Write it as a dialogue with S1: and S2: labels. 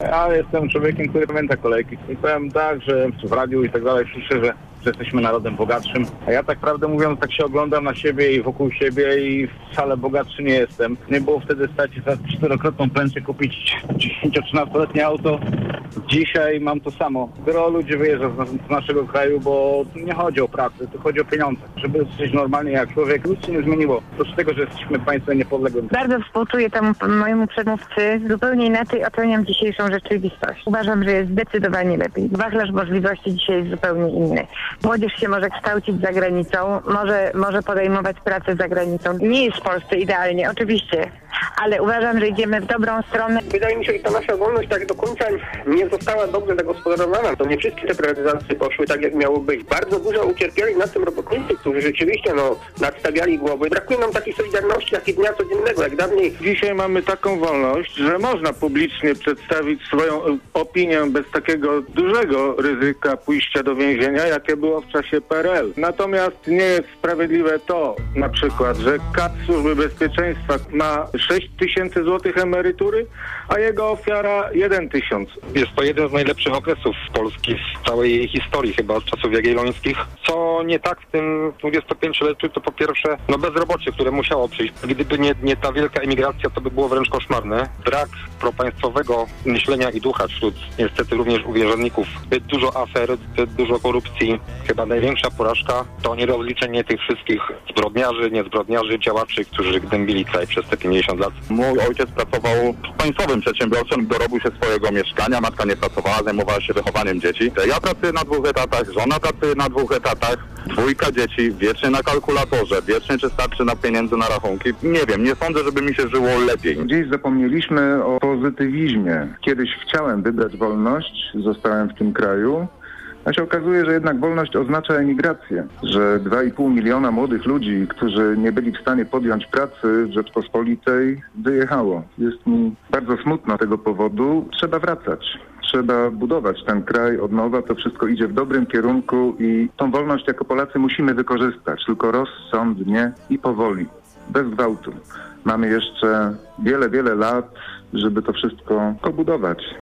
S1: Ja jestem człowiekiem, który pamięta kolejki. I powiem tak, że w radiu i tak dalej słyszę, że jesteśmy narodem bogatszym. A ja tak prawdę mówiąc, tak się oglądam na siebie i wokół siebie i wcale bogatszy nie jestem. Nie było wtedy stać za 4-krotną pensję kupić 10-13-letnie auto. Dzisiaj mam to samo. Gro ludzi wyjeżdża z naszego kraju, bo nie chodzi o pracę, to chodzi o pieniądze. Żeby żyć normalnie jak człowiek, nic się nie zmieniło. Oprócz tego, że jesteśmy państwem niepodległym.
S2: Bardzo współczuję temu mojemu przedmówcy. Zupełnie inaczej oceniam dzisiejszą rzeczywistość. Uważam, że jest zdecydowanie lepiej. Wachlarz możliwości dzisiaj jest zupełnie inny. Młodzież się może kształcić za granicą, może podejmować pracę za granicą. Nie jest w Polsce idealnie, oczywiście, ale uważam, że idziemy w dobrą stronę.
S3: Wydaje mi się, że ta nasza wolność tak do końca nie została dobrze zagospodarowana. To nie wszystkie te prywatyzacje poszły tak, jak miało być. Bardzo dużo ucierpieli na tym robotnicy, którzy rzeczywiście nadstawiali głowy. Brakuje nam takiej solidarności, jak i dnia codziennego, jak dawniej.
S4: Dzisiaj mamy taką wolność, że można publicznie przedstawić swoją opinię bez takiego dużego ryzyka pójścia do więzienia, jakie było w czasie PRL. Natomiast nie jest sprawiedliwe to, na przykład, że kat Służby Bezpieczeństwa ma 6 000 złotych emerytury, a jego ofiara 1 000.
S5: Jest to jeden z najlepszych okresów Polski w całej jej historii, chyba od czasów jagiellońskich. Co nie tak w tym 25-leciu, to po pierwsze bezrobocie, które musiało przyjść. Gdyby nie ta wielka emigracja, to by było wręcz koszmarne. Brak propaństwowego myślenia i ducha wśród niestety również urzędników. Zbyt dużo afer, zbyt dużo korupcji. Chyba największa porażka to nierozliczenie tych wszystkich zbrodniarzy, niezbrodniarzy, działaczy, którzy gnębili kraj przez te 50 lat.
S6: Mój ojciec pracował państwowym przedsiębiorstwem, dorobił się swojego mieszkania, matka nie pracowała, zajmowała się wychowaniem dzieci. Ja pracuję na 2 etatach, żona pracuje na 2 etatach, 2 dzieci, wiecznie na kalkulatorze, wiecznie czy starczy na pieniędzy na rachunki. Nie wiem, nie sądzę, żeby mi się żyło lepiej.
S7: Gdzieś zapomnieliśmy o pozytywizmie. Kiedyś chciałem wybrać wolność, zostałem w tym kraju, a się okazuje, że jednak wolność oznacza emigrację, że 2,5 miliona młodych ludzi, którzy nie byli w stanie podjąć pracy w Rzeczpospolitej, wyjechało. Jest mi bardzo smutno z tego powodu. Trzeba wracać. Trzeba budować ten kraj od nowa, to wszystko idzie w dobrym kierunku i tą wolność jako Polacy musimy wykorzystać, tylko rozsądnie i powoli, bez gwałtu. Mamy jeszcze wiele lat, żeby to wszystko pobudować.